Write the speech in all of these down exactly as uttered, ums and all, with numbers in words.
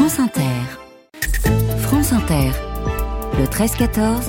France Inter. France Inter. Le treize quatorze.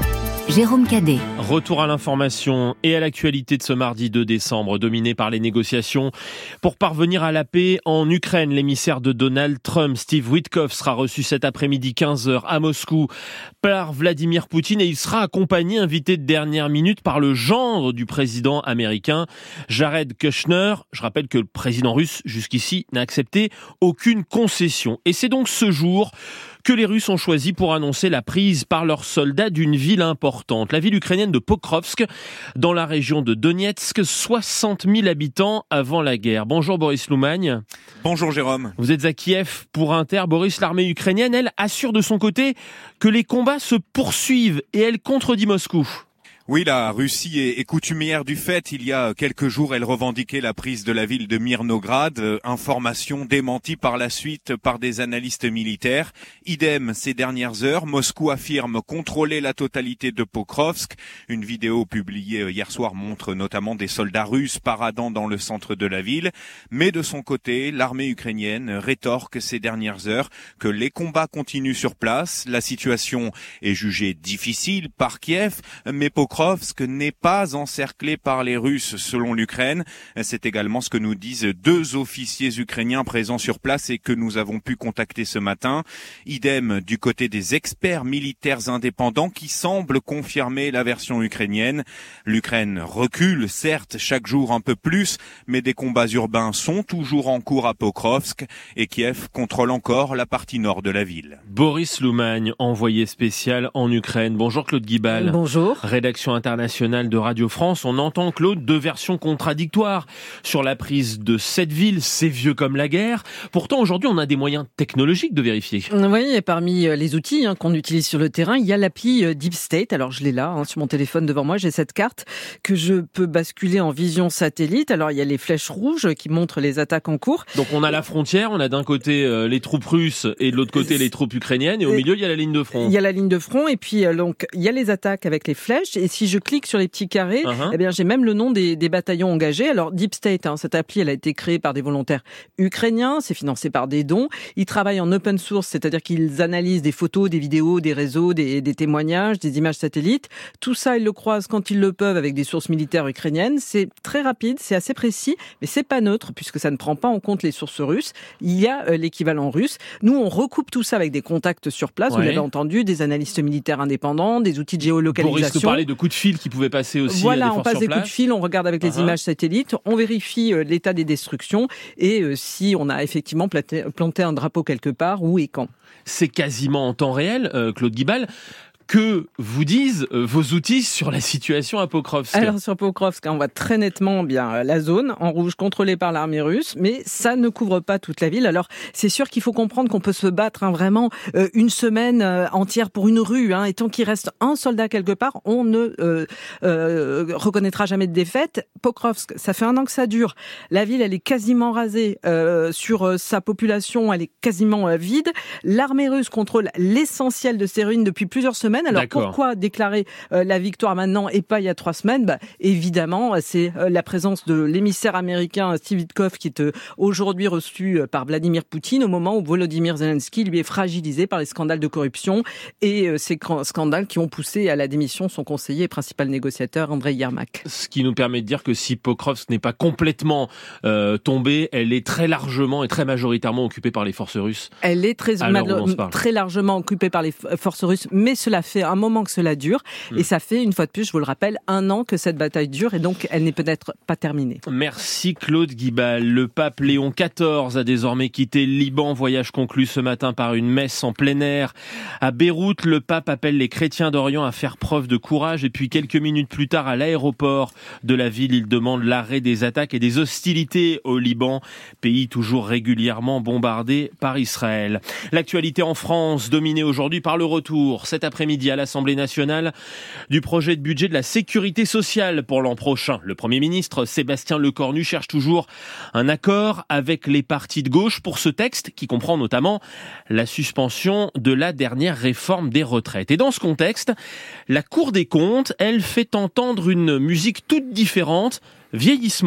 Jérôme Cadet. Retour à l'information et à l'actualité de ce mardi deux décembre, dominé par les négociations pour parvenir à la paix en Ukraine. L'émissaire de Donald Trump, Steve Witkoff, sera reçu cet après-midi quinze heures à Moscou par Vladimir Poutine et il sera accompagné, invité de dernière minute, par le gendre du président américain, Jared Kushner. Je rappelle que le président russe, jusqu'ici, n'a accepté aucune concession. Et c'est donc ce jour que les Russes ont choisi pour annoncer la prise par leurs soldats d'une ville importante, la ville ukrainienne de Pokrovsk, dans la région de Donetsk, soixante mille habitants avant la guerre. Bonjour Boris Loumagne. Bonjour Jérôme. Vous êtes à Kiev pour Inter. Boris, l'armée ukrainienne, elle, assure de son côté que les combats se poursuivent et elle contredit Moscou. Oui, la Russie est coutumière du fait. Il y a quelques jours, elle revendiquait la prise de la ville de Mirnograd. Euh, information démentie par la suite par des analystes militaires. Idem ces dernières heures. Moscou affirme contrôler la totalité de Pokrovsk. Une vidéo publiée hier soir montre notamment des soldats russes paradant dans le centre de la ville. Mais de son côté, l'armée ukrainienne rétorque ces dernières heures que les combats continuent sur place. La situation est jugée difficile par Kiev, mais Pokrovsk Pokrovsk n'est pas encerclé par les Russes selon l'Ukraine. C'est également ce que nous disent deux officiers ukrainiens présents sur place et que nous avons pu contacter ce matin. Idem du côté des experts militaires indépendants qui semblent confirmer la version ukrainienne. L'Ukraine recule, certes, chaque jour un peu plus, mais des combats urbains sont toujours en cours à Pokrovsk et Kiev contrôle encore la partie nord de la ville. Boris Loumagne, envoyé spécial en Ukraine. Bonjour Claude Guibal. Bonjour. Rédaction internationale de Radio France. On entend, Claude, deux versions contradictoires sur la prise de cette ville. C'est vieux comme la guerre. Pourtant, aujourd'hui, on a des moyens technologiques de vérifier. Oui, et parmi les outils hein, qu'on utilise sur le terrain, il y a l'appli Deep State. Alors, je l'ai là, hein, sur mon téléphone devant moi. J'ai cette carte que je peux basculer en vision satellite. Alors, il y a les flèches rouges qui montrent les attaques en cours. Donc, on a la frontière. On a d'un côté euh, les troupes russes et de l'autre côté les troupes ukrainiennes. Et au milieu, il y a la ligne de front. Il y a la ligne de front. Et puis, euh, donc, il y a les attaques avec les flèches. Et si je clique sur les petits carrés, uh-huh. eh bien, j'ai même le nom des, des bataillons engagés. Alors, Deep State, hein, cette appli, elle a été créée par des volontaires ukrainiens. C'est financé par des dons. Ils travaillent en open source, c'est-à-dire qu'ils analysent des photos, des vidéos, des réseaux, des, des témoignages, des images satellites. Tout ça, ils le croisent quand ils le peuvent avec des sources militaires ukrainiennes. C'est très rapide, c'est assez précis, mais c'est pas neutre puisque ça ne prend pas en compte les sources russes. Il y a euh, l'équivalent russe. Nous, on recoupe tout ça avec des contacts sur place. Ouais. Vous l'avez entendu, des analystes militaires indépendants, des outils de géolocalisation. Boris nous parlait de coups de fil qui pouvaient passer aussi. Voilà, à des on forces passe sur des place. coups de fil, on regarde avec les uh-huh. images satellites, on vérifie euh, l'état des destructions et euh, si on a effectivement planté, planté un drapeau quelque part, où et quand. C'est quasiment en temps réel, euh, Claude Guibal. Que vous disent euh, vos outils sur la situation à Pokrovsk? Alors sur Pokrovsk, on voit très nettement bien la zone en rouge contrôlée par l'armée russe, mais ça ne couvre pas toute la ville. Alors c'est sûr qu'il faut comprendre qu'on peut se battre hein, vraiment euh, une semaine euh, entière pour une rue, hein, et tant qu'il reste un soldat quelque part, on ne euh, euh, reconnaîtra jamais de défaite. Pokrovsk, ça fait un an que ça dure. La ville, elle est quasiment rasée euh, sur euh, sa population, elle est quasiment euh, vide. L'armée russe contrôle l'essentiel de ces ruines depuis plusieurs semaines. Alors D'accord. pourquoi déclarer euh, la victoire maintenant et pas il y a trois semaines? Bah, évidemment, c'est euh, la présence de l'émissaire américain Steve Witkoff qui est euh, aujourd'hui reçu euh, par Vladimir Poutine au moment où Volodymyr Zelensky lui est fragilisé par les scandales de corruption et euh, ces scandales qui ont poussé à la démission son conseiller et principal négociateur Andrei Yermak. Ce qui nous permet de dire que si Pokrovsk n'est pas complètement euh, tombée, elle est très largement et très majoritairement occupée par les forces russes. Elle est très, mal, très largement occupée par les forces russes, mais cela fait un moment que cela dure, mmh. et ça fait, une fois de plus, je vous le rappelle, un an que cette bataille dure, et donc elle n'est peut-être pas terminée. Merci Claude Guibal. Le pape Léon quatorze a désormais quitté le Liban, voyage conclu ce matin par une messe en plein air. À Beyrouth, le pape appelle les chrétiens d'Orient à faire preuve de courage, et puis quelques minutes plus tard, à l'aéroport de la ville, il demande l'arrêt des attaques et des hostilités au Liban, pays toujours régulièrement bombardé par Israël. L'actualité en France, dominée aujourd'hui par le retour, cet après-midi à l'Assemblée nationale, du projet de budget de la sécurité sociale pour l'an prochain. Le Premier ministre Sébastien Lecornu cherche toujours un accord avec les partis de gauche pour ce texte qui comprend notamment la suspension de la dernière réforme des retraites. Et dans ce contexte, la Cour des comptes, elle fait entendre une musique toute différente. Vieillissement,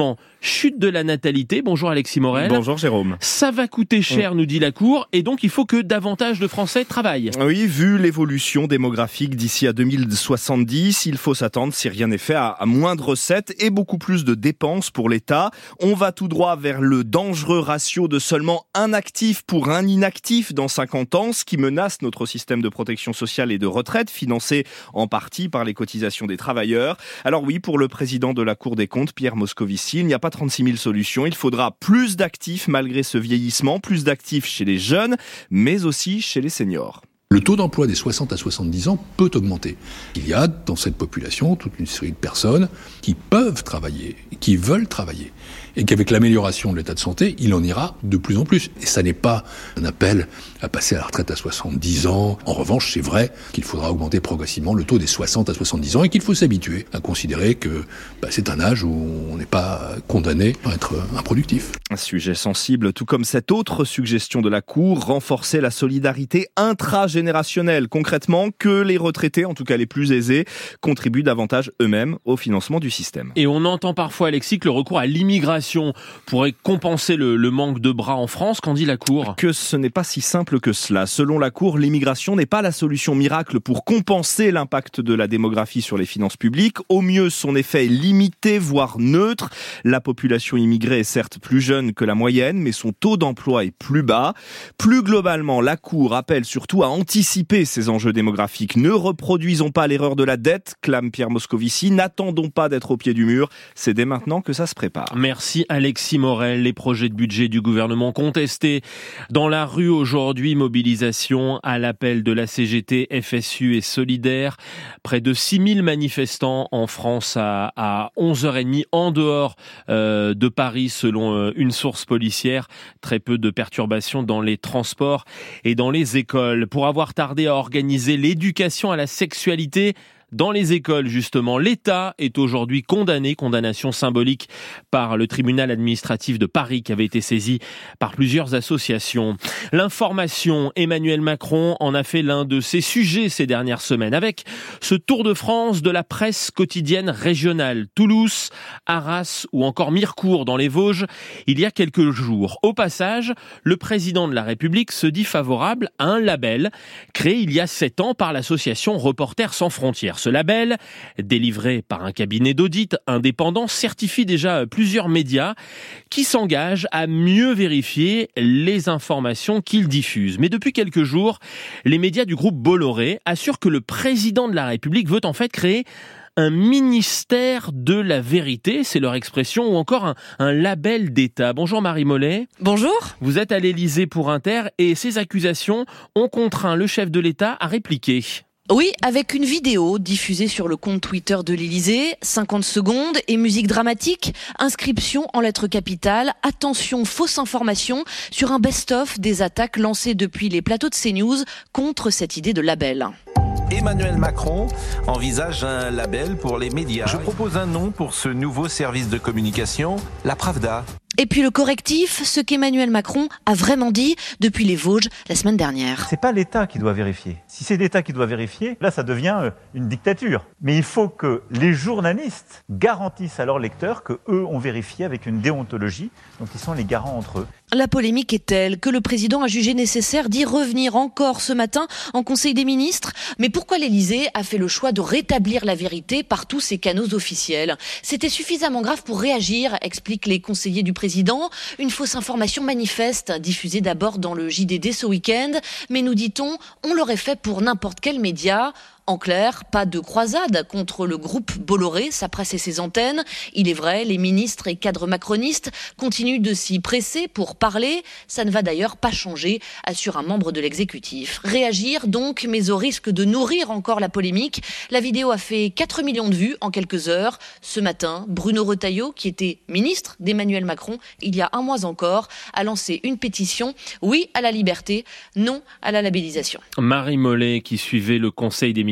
Chute de la natalité. Bonjour Alexis Morel. Bonjour Jérôme. Ça va coûter cher, nous dit la Cour, et donc il faut que davantage de Français travaillent. Oui, vu l'évolution démographique d'ici à deux mille soixante-dix, il faut s'attendre, si rien n'est fait, à, à moins de recettes et beaucoup plus de dépenses pour l'État. On va tout droit vers le dangereux ratio de seulement un actif pour un inactif dans cinquante ans, ce qui menace notre système de protection sociale et de retraite, financé en partie par les cotisations des travailleurs. Alors oui, pour le président de la Cour des comptes, Pierre Moscovici, il n'y a pas trente-six mille solutions. Il faudra plus d'actifs malgré ce vieillissement, plus d'actifs chez les jeunes, mais aussi chez les seniors. Le taux d'emploi des soixante à soixante-dix ans peut augmenter. Il y a dans cette population toute une série de personnes qui peuvent travailler, qui veulent travailler, et qu'avec l'amélioration de l'état de santé, il en ira de plus en plus. Et ça n'est pas un appel à passer à la retraite à soixante-dix ans. En revanche, c'est vrai qu'il faudra augmenter progressivement le taux des soixante à soixante-dix ans et qu'il faut s'habituer à considérer que bah, c'est un âge où on n'est pas condamné à être improductif. Un sujet sensible, tout comme cette autre suggestion de la Cour, renforcer la solidarité intragénérationnelle. Concrètement, que les retraités, en tout cas les plus aisés, contribuent davantage eux-mêmes au financement du système. Et on entend parfois, Alexis, que le recours à l'immigration pourrait compenser le, le manque de bras en France. Qu'en dit la Cour ? Que ce n'est pas si simple que cela. Selon la Cour, l'immigration n'est pas la solution miracle pour compenser l'impact de la démographie sur les finances publiques. Au mieux, son effet est limité, voire neutre. La population immigrée est certes plus jeune que la moyenne, mais son taux d'emploi est plus bas. Plus globalement, la Cour appelle surtout à anticiper ces enjeux démographiques. Ne reproduisons pas l'erreur de la dette, clame Pierre Moscovici. N'attendons pas d'être au pied du mur. C'est dès maintenant que ça se prépare. Merci Alexis Morel. Les projets de budget du gouvernement contestés dans la rue aujourd'hui. Mobilisation à l'appel de la C G T, F S U et Solidaires. Près de six mille manifestants en France à, à onze heures trente en dehors euh, de Paris selon euh, une source policière. Très peu de perturbations dans les transports et dans les écoles. Pour avoir tardé à organiser l'éducation à la sexualité dans les écoles, justement, l'État est aujourd'hui condamné, condamnation symbolique par le tribunal administratif de Paris qui avait été saisi par plusieurs associations. L'information, Emmanuel Macron en a fait l'un de ses sujets ces dernières semaines avec ce tour de France de la presse quotidienne régionale. Toulouse, Arras ou encore Mirecourt dans les Vosges, il y a quelques jours. Au passage, le président de la République se dit favorable à un label créé il y a sept ans par l'association Reporters sans frontières. Ce label, délivré par un cabinet d'audit indépendant, certifie déjà plusieurs médias qui s'engagent à mieux vérifier les informations qu'ils diffusent. Mais depuis quelques jours, les médias du groupe Bolloré assurent que le président de la République veut en fait créer un ministère de la vérité, c'est leur expression, ou encore un, un label d'État. Bonjour Marie Mollet. Bonjour. Vous êtes à l'Élysée pour Inter et ces accusations ont contraint le chef de l'État à répliquer. Oui, avec une vidéo diffusée sur le compte Twitter de l'Élysée, cinquante secondes et musique dramatique, inscription en lettres capitales, attention fausse information sur un best-of des attaques lancées depuis les plateaux de CNews contre cette idée de label. Emmanuel Macron envisage un label pour les médias. Je propose un nom pour ce nouveau service de communication, la Pravda. Et puis le correctif, ce qu'Emmanuel Macron a vraiment dit depuis les Vosges la semaine dernière. C'est pas l'État qui doit vérifier. Si c'est l'État qui doit vérifier, là ça devient une dictature. Mais il faut que les journalistes garantissent à leurs lecteurs que eux ont vérifié avec une déontologie, donc ils sont les garants entre eux. La polémique est telle que le président a jugé nécessaire d'y revenir encore ce matin en Conseil des ministres. Mais pourquoi l'Élysée a fait le choix de rétablir la vérité par tous ses canaux officiels ? C'était suffisamment grave pour réagir, expliquent les conseillers du président. Une fausse information manifeste, diffusée d'abord dans le J D D ce week-end. Mais nous dit-on, on l'aurait fait pour n'importe quel média. En clair, pas de croisade contre le groupe Bolloré, sa presse et ses antennes. Il est vrai, les ministres et cadres macronistes continuent de s'y presser pour parler. Ça ne va d'ailleurs pas changer, assure un membre de l'exécutif. Réagir donc, mais au risque de nourrir encore la polémique. La vidéo a fait quatre millions de vues en quelques heures. Ce matin, Bruno Retailleau, qui était ministre d'Emmanuel Macron il y a un mois encore, a lancé une pétition. Oui à la liberté, non à la labellisation. Marie Mollet, qui suivait le Conseil des ministres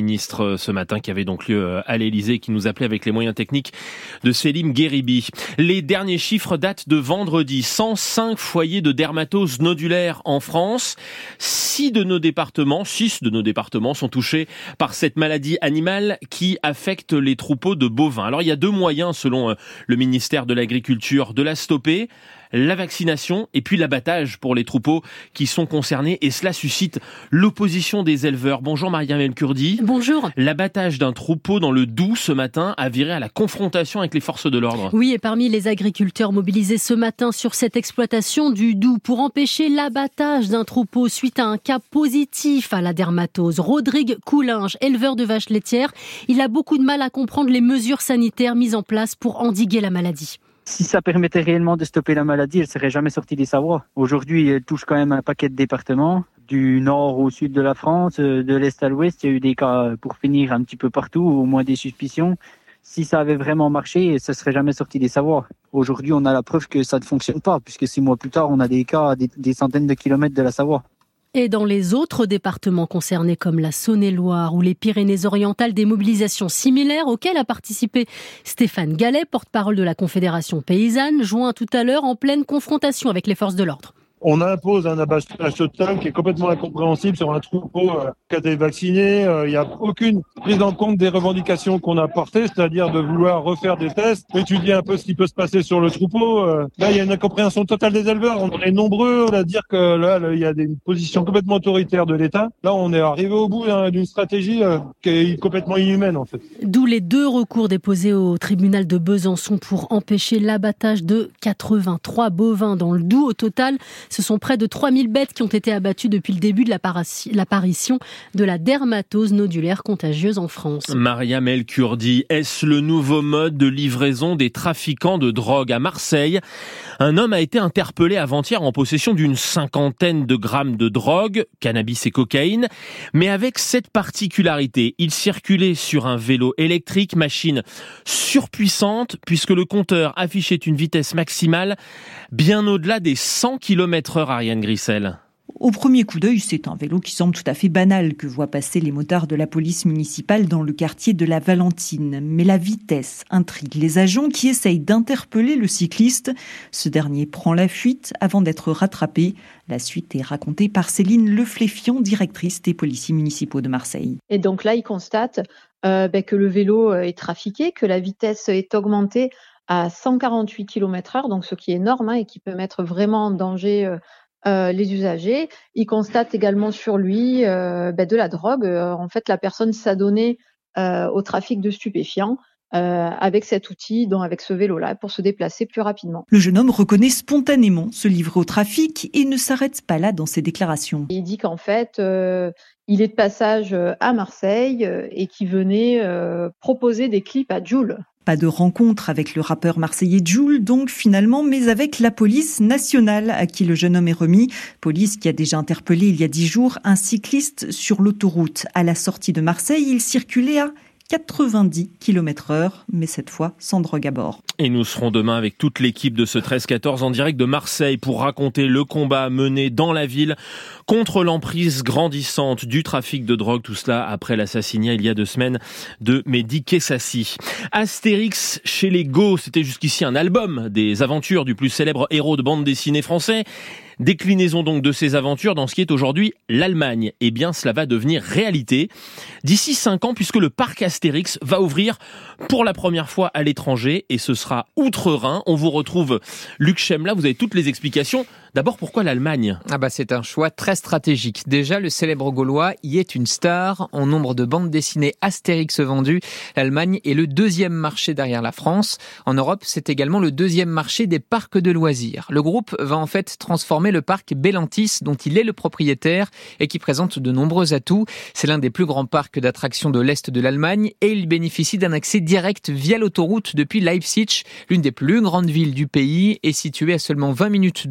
ministre ce matin qui avait donc lieu à l'Élysée, qui nous appelait avec les moyens techniques de Selim Gheribi. Les derniers chiffres datent de vendredi. cent cinq foyers de dermatose nodulaire en France. Six de nos départements, six de nos départements sont touchés par cette maladie animale qui affecte les troupeaux de bovins. Alors il y a deux moyens selon le ministère de l'Agriculture de la stopper. La vaccination et puis l'abattage pour les troupeaux qui sont concernés, et cela suscite l'opposition des éleveurs. Bonjour Mariam El Kurdi. Bonjour. L'abattage d'un troupeau dans le Doubs ce matin a viré à la confrontation avec les forces de l'ordre. Oui, et parmi les agriculteurs mobilisés ce matin sur cette exploitation du Doubs pour empêcher l'abattage d'un troupeau suite à un cas positif à la dermatose, Rodrigue Coulinge, éleveur de vaches laitières, il a beaucoup de mal à comprendre les mesures sanitaires mises en place pour endiguer la maladie. Si ça permettait réellement de stopper la maladie, elle ne serait jamais sortie des Savoies. Aujourd'hui, elle touche quand même un paquet de départements, du nord au sud de la France, de l'est à l'ouest. Il y a eu des cas, pour finir, un petit peu partout, au moins des suspicions. Si ça avait vraiment marché, ça ne serait jamais sorti des Savoies. Aujourd'hui, on a la preuve que ça ne fonctionne pas, puisque six mois plus tard, on a des cas à des, des centaines de kilomètres de la Savoie. Et dans les autres départements concernés comme la Saône-et-Loire ou les Pyrénées-Orientales, des mobilisations similaires auxquelles a participé Stéphane Gallet, porte-parole de la Confédération paysanne, joint tout à l'heure en pleine confrontation avec les forces de l'ordre. On impose un abattage total qui est complètement incompréhensible sur un troupeau euh, qui a été vacciné. Il euh, n'y a aucune prise en compte des revendications qu'on a portées, c'est-à-dire de vouloir refaire des tests, étudier un peu ce qui peut se passer sur le troupeau. Euh, là, il y a une incompréhension totale des éleveurs. On est nombreux à dire que là, il y a une position complètement autoritaire de l'État. Là, on est arrivé au bout hein, d'une stratégie euh, qui est complètement inhumaine, en fait. D'où les deux recours déposés au tribunal de Besançon pour empêcher l'abattage de quatre-vingt-trois bovins dans le Doubs. Au total, ce sont près de trois mille bêtes qui ont été abattues depuis le début de l'apparition de la dermatose nodulaire contagieuse en France. Mariam El Kurdi, est-ce le nouveau mode de livraison des trafiquants de drogue à Marseille? Un homme a été interpellé avant-hier en possession d'une cinquantaine de grammes de drogue, cannabis et cocaïne, mais avec cette particularité, il circulait sur un vélo électrique, machine surpuissante, puisque le compteur affichait une vitesse maximale bien au-delà des cent kilomètres heure, Ariane Grissel. Au premier coup d'œil, c'est un vélo qui semble tout à fait banal que voient passer les motards de la police municipale dans le quartier de la Valentine. Mais la vitesse intrigue les agents qui essayent d'interpeller le cycliste. Ce dernier prend la fuite avant d'être rattrapé. La suite est racontée par Céline Lefléfion, directrice des policiers municipaux de Marseille. Et donc là, ils constatent euh, ben, que le vélo est trafiqué, que la vitesse est augmentée à cent quarante-huit kilomètres heure, donc ce qui est énorme hein, et qui peut mettre vraiment en danger euh, euh, les usagers. Ils constatent également sur lui euh, ben, de la drogue. Euh, en fait, la personne s'adonnait euh, au trafic de stupéfiants euh, avec cet outil, donc avec ce vélo-là, pour se déplacer plus rapidement. Le jeune homme reconnaît spontanément se livrer au trafic et ne s'arrête pas là dans ses déclarations. Il dit qu'en fait, euh, il est de passage à Marseille euh, et qu'il venait euh, proposer des clips à Jul. Pas de rencontre avec le rappeur marseillais Jul, donc finalement, mais avec la police nationale à qui le jeune homme est remis. Police qui a déjà interpellé il y a dix jours un cycliste sur l'autoroute. À la sortie de Marseille, il circulait à quatre-vingt-dix kilomètres heure, mais cette fois sans drogue à bord. Et nous serons demain avec toute l'équipe de ce treize quatorze en direct de Marseille pour raconter le combat mené dans la ville contre l'emprise grandissante du trafic de drogue. Tout cela après l'assassinat il y a deux semaines de Mehdi Kessassi. Astérix chez les Go, c'était jusqu'ici un album des aventures du plus célèbre héros de bande dessinée français. Déclinaison donc de ces aventures dans ce qui est aujourd'hui l'Allemagne. Eh bien, cela va devenir réalité d'ici cinq ans puisque le parc Astérix va ouvrir pour la première fois à l'étranger et ce sera outre-Rhin. On vous retrouve Luc Chemla, vous avez toutes les explications. D'abord, pourquoi l'Allemagne ? Ah bah c'est un choix très stratégique. Déjà, le célèbre Gaulois y est une star. En nombre de bandes dessinées Astérix vendues, l'Allemagne est le deuxième marché derrière la France. En Europe, c'est également le deuxième marché des parcs de loisirs. Le groupe va en fait transformer le parc Bellantis, dont il est le propriétaire et qui présente de nombreux atouts. C'est l'un des plus grands parcs d'attractions de l'Est de l'Allemagne et il bénéficie d'un accès direct via l'autoroute depuis Leipzig, l'une des plus grandes villes du pays, est située à seulement vingt minutes de route.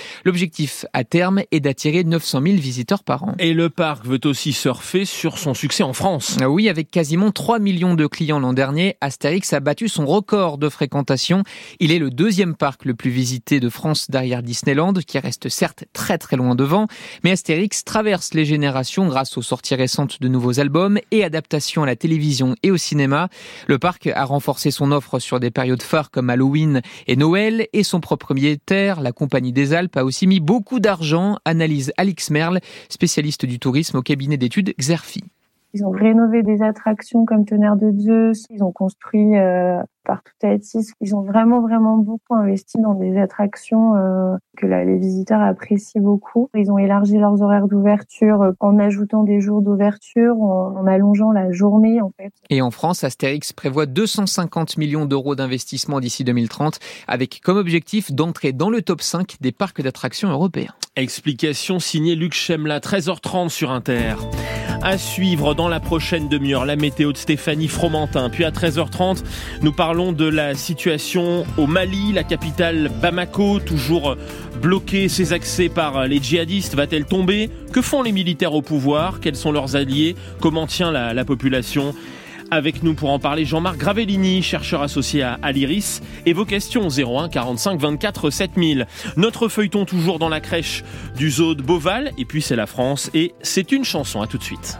L'objectif à terme est d'attirer neuf cent mille visiteurs par an. Et le parc veut aussi surfer sur son succès en France. Oui, avec quasiment trois millions de clients l'an dernier, Astérix a battu son record de fréquentation. Il est le deuxième parc le plus visité de France derrière Disneyland, qui reste certes très très loin devant, mais Astérix traverse les générations grâce aux sorties récentes de nouveaux albums et adaptations à la télévision et au cinéma. Le parc a renforcé son offre sur des périodes phares comme Halloween et Noël, et son propriétaire, la Compagnie des Alpes, a aussi mis beaucoup d'argent, analyse Alix Merle, spécialiste du tourisme au cabinet d'études Xerfi. Ils ont rénové des attractions comme Tonnerre de Zeus, ils ont construit euh, partout à Atis. Ils ont vraiment, vraiment beaucoup investi dans des attractions euh, que là, les visiteurs apprécient beaucoup. Ils ont élargi leurs horaires d'ouverture euh, en ajoutant des jours d'ouverture, en, en allongeant la journée en fait. Et en France, Astérix prévoit deux cent cinquante millions d'euros d'investissement d'ici deux mille trente, avec comme objectif d'entrer dans le top cinq des parcs d'attractions européens. Explication signée Luc Chemla, treize heures trente sur Inter. À suivre dans la prochaine demi-heure, la météo de Stéphanie Fromentin. Puis à treize heures trente, nous parlons de la situation au Mali, la capitale Bamako, toujours bloquée ses accès par les djihadistes. Va-t-elle tomber ? Que font les militaires au pouvoir ? Quels sont leurs alliés ? Comment tient la, la population ? Avec nous pour en parler, Jean-Marc Gravellini, chercheur associé à, à l'Iris. Et vos questions, zéro un quarante-cinq vingt-quatre sept mille. Notre feuilleton toujours dans la crèche du zoo de Beauval. Et puis c'est la France et c'est une chanson. À tout de suite.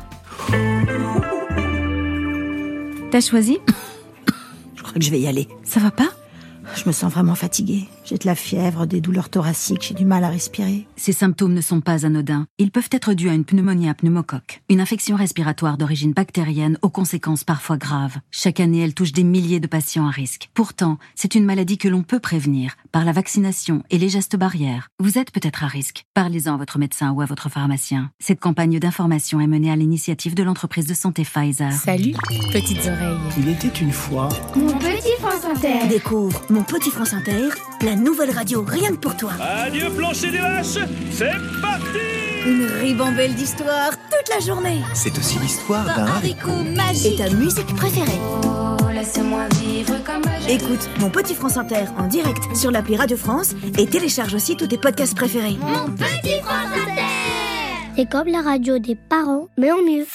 T'as choisi ? Je crois que je vais y aller. Ça va pas ? Je me sens vraiment fatiguée. J'ai de la fièvre, des douleurs thoraciques, j'ai du mal à respirer. Ces symptômes ne sont pas anodins. Ils peuvent être dus à une pneumonie à pneumocoque, une infection respiratoire d'origine bactérienne aux conséquences parfois graves. Chaque année, elle touche des milliers de patients à risque. Pourtant, c'est une maladie que l'on peut prévenir par la vaccination et les gestes barrières. Vous êtes peut-être à risque. Parlez-en à votre médecin ou à votre pharmacien. Cette campagne d'information est menée à l'initiative de l'entreprise de santé Pfizer. Salut, petites oreilles. Il était une fois... Mon petit France Inter. Découvre Mon petit France Inter, la nouvelle radio rien que pour toi. Adieu plancher des vaches, c'est parti. Une ribambelle d'histoires toute la journée. C'est aussi l'histoire d'un haricot magique. Et ta musique préférée. Oh, laisse-moi vivre comme je... Écoute Mon petit France Inter en direct sur l'appli Radio France et télécharge aussi tous tes podcasts préférés. Mon petit France Inter. C'est comme la radio des parents, mais en mieux.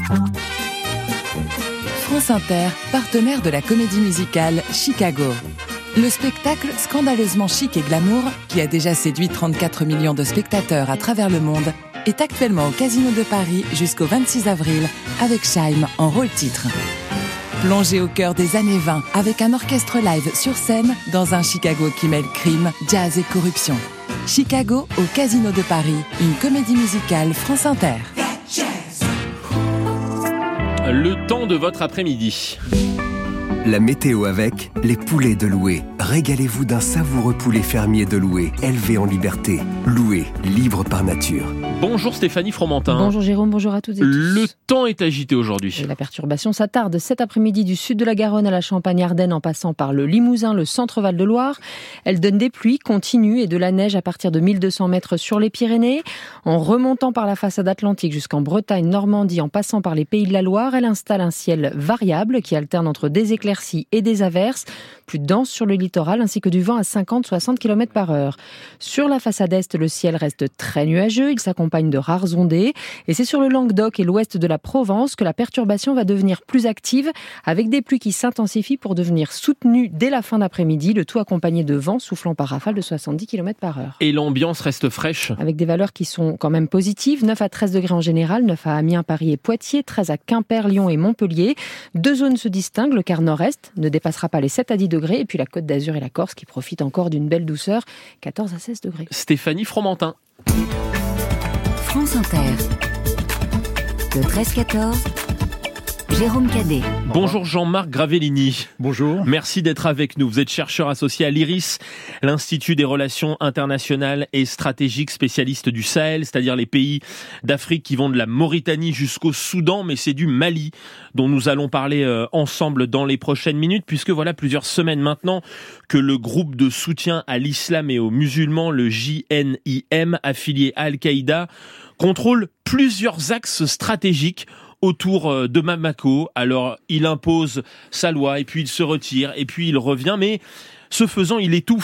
France Inter, partenaire de la comédie musicale Chicago. Le spectacle scandaleusement chic et glamour, qui a déjà séduit trente-quatre millions de spectateurs à travers le monde, est actuellement au Casino de Paris jusqu'au vingt-six avril, avec Scheim en rôle-titre. Plongez au cœur des années vingt avec un orchestre live sur scène dans un Chicago qui mêle crime, jazz et corruption. Chicago au Casino de Paris, une comédie musicale France Inter. Le temps de votre après-midi. La météo avec les poulets de Loué. Régalez-vous d'un savoureux poulet fermier de Loué, élevé en liberté. Loué, libre par nature. Bonjour Stéphanie Fromentin. Bonjour Jérôme, bonjour à toutes et tous. Le temps est agité aujourd'hui. Et la perturbation s'attarde cet après-midi du sud de la Garonne à la Champagne-Ardenne en passant par le Limousin, le centre-Val de Loire. Elle donne des pluies continues et de la neige à partir de mille deux cents mètres sur les Pyrénées. En remontant par la façade atlantique jusqu'en Bretagne, Normandie, en passant par les Pays de la Loire, elle installe un ciel variable qui alterne entre des éclaircies et des averses, plus dense sur le littoral ainsi que du vent à cinquante à soixante kilomètres par heure. Sur la façade est, le ciel reste très nuageux, il s'accompagne de rares ondées et c'est sur le Languedoc et l'ouest de la Provence que la perturbation va devenir plus active avec des pluies qui s'intensifient pour devenir soutenues dès la fin d'après-midi, le tout accompagné de vents soufflant par rafale de soixante-dix kilomètres par heure. Et l'ambiance reste fraîche. Avec des valeurs qui sont quand même positives, neuf à treize degrés en général, neuf à Amiens, Paris et Poitiers, treize à Quimper, Lyon et Montpellier. Deux zones se distinguent, le quart nord-est ne dépassera pas les sept à dix degrés et puis la Côte d'Azur et la Corse qui profitent encore d'une belle douceur, quatorze à seize degrés. Stéphanie Fromentin. France Inter. Le treize quatorze. Jérôme Cadet. Bonjour Jean-Marc Gravellini. Bonjour. Merci d'être avec nous. Vous êtes chercheur associé à l'Iris, l'Institut des relations internationales et stratégiques, spécialiste du Sahel, c'est-à-dire les pays d'Afrique qui vont de la Mauritanie jusqu'au Soudan, mais c'est du Mali dont nous allons parler euh, ensemble dans les prochaines minutes, puisque voilà plusieurs semaines maintenant que le groupe de soutien à l'islam et aux musulmans, le J N I M, affilié à Al-Qaïda, contrôle plusieurs axes stratégiques autour de Bamako. Alors, il impose sa loi, et puis il se retire, et puis il revient, mais ce faisant, il étouffe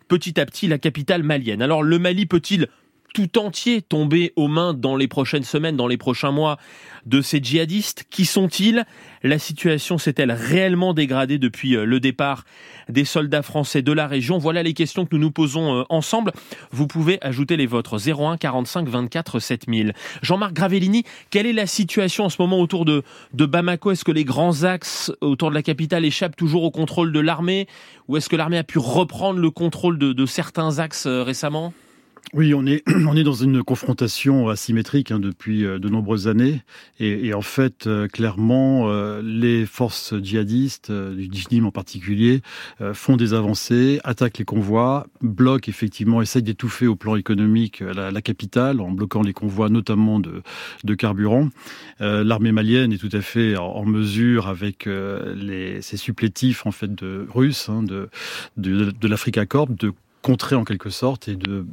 petit à petit la capitale malienne. Alors le Mali peut-il tout entier tomber aux mains dans les prochaines semaines, dans les prochains mois de ces djihadistes? Qui sont-ils? La situation s'est-elle réellement dégradée depuis le départ des soldats français de la région? Voilà les questions que nous nous posons ensemble. Vous pouvez ajouter les vôtres. zéro un quarante-cinq vingt-quatre sept mille. Jean-Marc Gravellini, quelle est la situation en ce moment autour de, de Bamako? Est-ce que les grands axes autour de la capitale échappent toujours au contrôle de l'armée? Ou est-ce que l'armée a pu reprendre le contrôle de, de certains axes récemment? Oui, on est on est dans une confrontation asymétrique hein, depuis euh, de nombreuses années et, et en fait euh, clairement euh, les forces djihadistes euh, du djihadisme en particulier euh, font des avancées, attaquent les convois, bloquent effectivement, essayent d'étouffer au plan économique la, la capitale en bloquant les convois notamment de de carburant. Euh, l'armée malienne est tout à fait en, en mesure avec euh, les ses supplétifs en fait de russes hein, de de, de l'Africa Corps de contrer en quelque sorte et de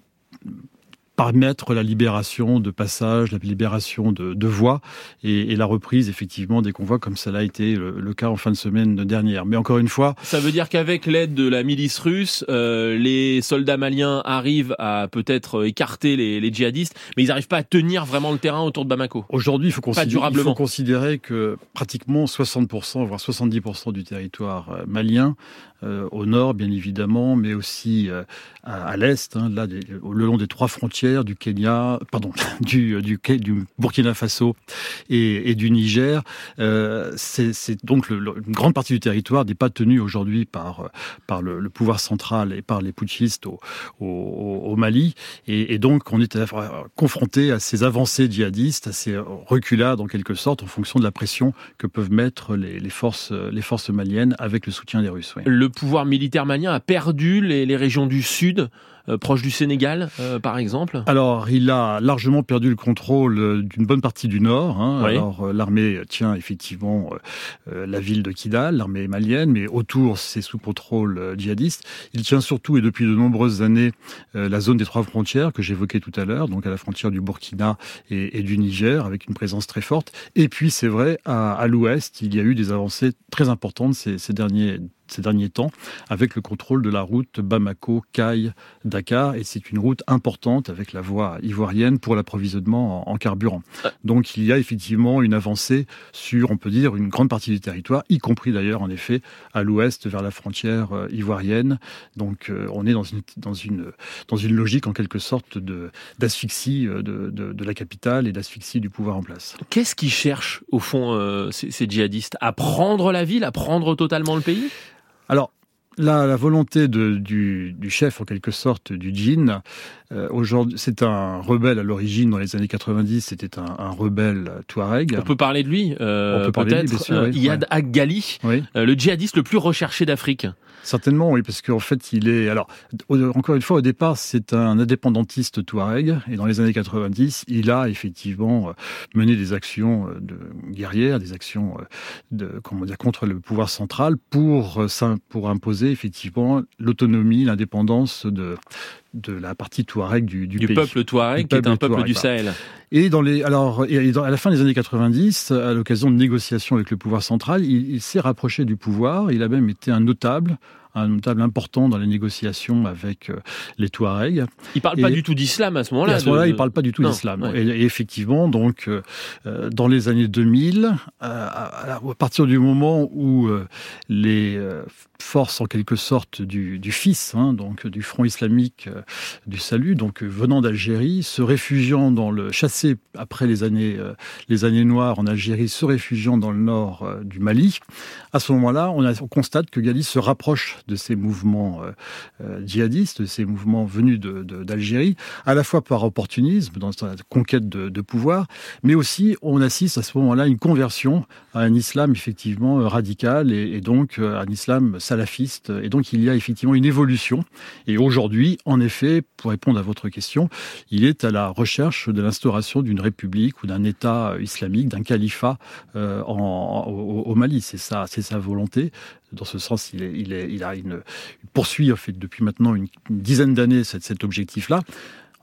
permettre la libération de passages, la libération de, de voies et, et la reprise effectivement des convois comme ça l'a été le, le cas en fin de semaine dernière. Mais encore une fois... Ça veut dire qu'avec l'aide de la milice russe, euh, les soldats maliens arrivent à peut-être écarter les, les djihadistes, mais ils n'arrivent pas à tenir vraiment le terrain autour de Bamako. Aujourd'hui, il faut, pas durablement. il faut considérer que pratiquement soixante pour cent, voire soixante-dix pour cent du territoire malien, euh, au nord bien évidemment, mais aussi euh, à, à l'est, hein, là, des, le long des trois frontières, du Kenya, pardon, du, du, du Burkina Faso et, et du Niger. Euh, c'est, c'est donc le, le, une grande partie du territoire n'est pas tenue aujourd'hui par, par le, le pouvoir central et par les putschistes au, au, au Mali. Et, et donc, on est confronté à ces avancées djihadistes, à ces reculades en quelque sorte, en fonction de la pression que peuvent mettre les, les, forces, les forces maliennes avec le soutien des Russes. Oui. Le pouvoir militaire malien a perdu les, les régions du sud, Euh, proche du Sénégal, euh, par exemple? Alors, il a largement perdu le contrôle d'une bonne partie du nord. Hein. Oui. Alors, euh, l'armée tient effectivement euh, la ville de Kidal, l'armée malienne, mais autour, c'est sous contrôle euh, djihadiste. Il tient surtout, et depuis de nombreuses années, euh, la zone des trois frontières que j'évoquais tout à l'heure, donc à la frontière du Burkina et, et du Niger, avec une présence très forte. Et puis, c'est vrai, à, à l'ouest, il y a eu des avancées très importantes ces, ces derniers ces derniers temps, avec le contrôle de la route Bamako-Caille-Dakar, et c'est une route importante avec la voie ivoirienne pour l'approvisionnement en, en carburant. Donc il y a effectivement une avancée sur, on peut dire, une grande partie du territoire, y compris d'ailleurs, en effet, à l'ouest, vers la frontière euh, ivoirienne. Donc euh, on est dans une, dans, une, dans une logique, en quelque sorte, de, d'asphyxie de, de, de la capitale et d'asphyxie du pouvoir en place. Qu'est-ce qu'ils cherchent, au fond, euh, ces, ces djihadistes? À prendre la ville, à prendre totalement le pays? Alors, la, la volonté de, du, du chef, en quelque sorte, du djinn, euh, aujourd'hui, c'est un rebelle à l'origine, dans les années quatre-vingt-dix, c'était un, un rebelle touareg. On peut parler de lui, euh, On peut parler peut-être, de lui, bien sûr, euh, oui, Iyad ouais. Ag-Ghali, oui. euh, le djihadiste le plus recherché d'Afrique. Certainement, oui, parce qu'en fait, il est... Alors, encore une fois, au départ, c'est un indépendantiste touareg, et dans les années quatre-vingt-dix, il a effectivement mené des actions de guerrières, des actions de, comment dire, contre le pouvoir central pour, pour imposer effectivement l'autonomie, l'indépendance de, de la partie touareg du, du, du pays. peuple touareg, du qui peuple est un peuple touareg, du Sahel. Et dans les, alors, et dans, à la fin des années quatre-vingt-dix, à l'occasion de négociations avec le pouvoir central, il, il s'est rapproché du pouvoir. Il a même été un notable, un notable important dans les négociations avec euh, les Touaregs. Il parle et, pas du tout d'islam à ce moment-là. À ce moment-là, de... il parle pas du tout non, d'islam. Ouais. Et, et effectivement, donc, euh, dans les années deux mille, euh, à, à partir du moment où euh, les euh, forces, en quelque sorte, du, du F I S, hein, donc du Front islamique euh, du salut, donc euh, venant d'Algérie, se réfugiant dans le chassé après les années euh, les années noires en Algérie, se réfugiant dans le nord euh, du Mali. À ce moment-là, on, a, on constate que Ghali se rapproche de ces mouvements euh, euh, djihadistes, de ces mouvements venus de, de, d'Algérie, à la fois par opportunisme, dans la conquête de, de pouvoir, mais aussi on assiste à ce moment-là à une conversion à un islam effectivement radical et, et donc à un islam salafiste. Et donc il y a effectivement une évolution. Et aujourd'hui, en effet, pour répondre à votre question, il est à la recherche de l'instauration d'une république ou d'un État islamique, d'un califat euh, en, au, au Mali. C'est ça, c'est sa volonté. Dans ce sens, il, est, il, est, il a une, une poursuit en fait, depuis maintenant une, une dizaine d'années cet, cet objectif-là.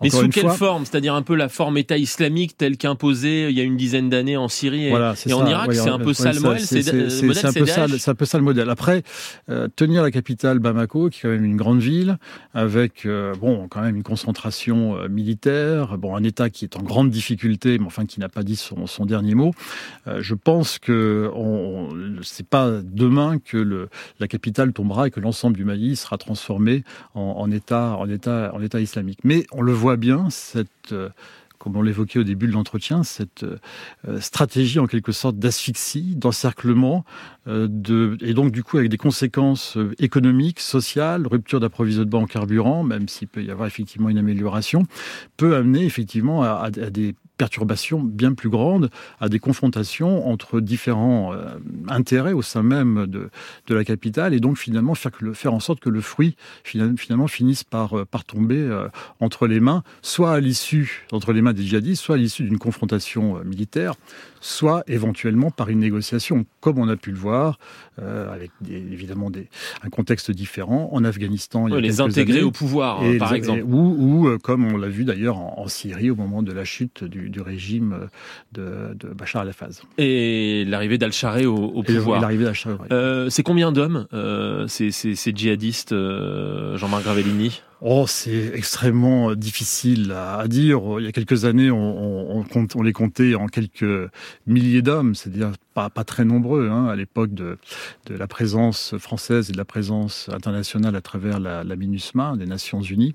Mais Encore sous une quelle fois, forme? C'est-à-dire un peu la forme État islamique telle qu'imposée il y a une dizaine d'années en Syrie et, voilà, et en ça. Irak, ouais, c'est un peu ouais, ça le ça, modèle, c'est, c'est, c'est, modèle, c'est un c'est peu ça, Daesh. c'est un peu ça le modèle. Après, euh, tenir la capitale Bamako, qui est quand même une grande ville, avec euh, bon, quand même une concentration euh, militaire, bon, un État qui est en grande difficulté, mais enfin qui n'a pas dit son, son dernier mot. Euh, je pense que on, c'est pas demain que le, la capitale tombera et que l'ensemble du Mali sera transformé en, en État, en État, en État islamique. Mais on le voit bien, cette euh, comme on l'évoquait au début de l'entretien, cette euh, stratégie en quelque sorte d'asphyxie, d'encerclement, euh, de, et donc du coup avec des conséquences euh, économiques, sociales, rupture d'approvisionnement en carburant, même s'il peut y avoir effectivement une amélioration, peut amener effectivement à, à, à des perturbations bien plus grandes, à des confrontations entre différents euh, intérêts au sein même de, de la capitale, et donc finalement faire, que le, faire en sorte que le fruit finalement, finalement finisse par, euh, par tomber euh, entre les mains, soit à l'issue, entre les mains des djihadistes, soit à l'issue d'une confrontation euh, militaire, soit éventuellement par une négociation, comme on a pu le voir, euh, avec des, évidemment des, un contexte différent en Afghanistan. Il y a ouais, les intégrer années, au pouvoir, et par les, exemple. Et, ou, ou euh, comme on l'a vu d'ailleurs en, en Syrie au moment de la chute du, du régime de, de Bachar el-Assad. Et l'arrivée d'Al-Shara au, au et pouvoir. Et l'arrivée d'Al-Shara, oui. euh, c'est combien d'hommes, euh, ces, ces, ces djihadistes, euh, Jean-Marc Gravellini? Oh, c'est extrêmement difficile à dire. Il y a quelques années, on, on, on, on les comptait en quelques milliers d'hommes, c'est-à-dire pas, pas très nombreux, hein, à l'époque de, de la présence française et de la présence internationale à travers la, la MINUSMA, des Nations Unies.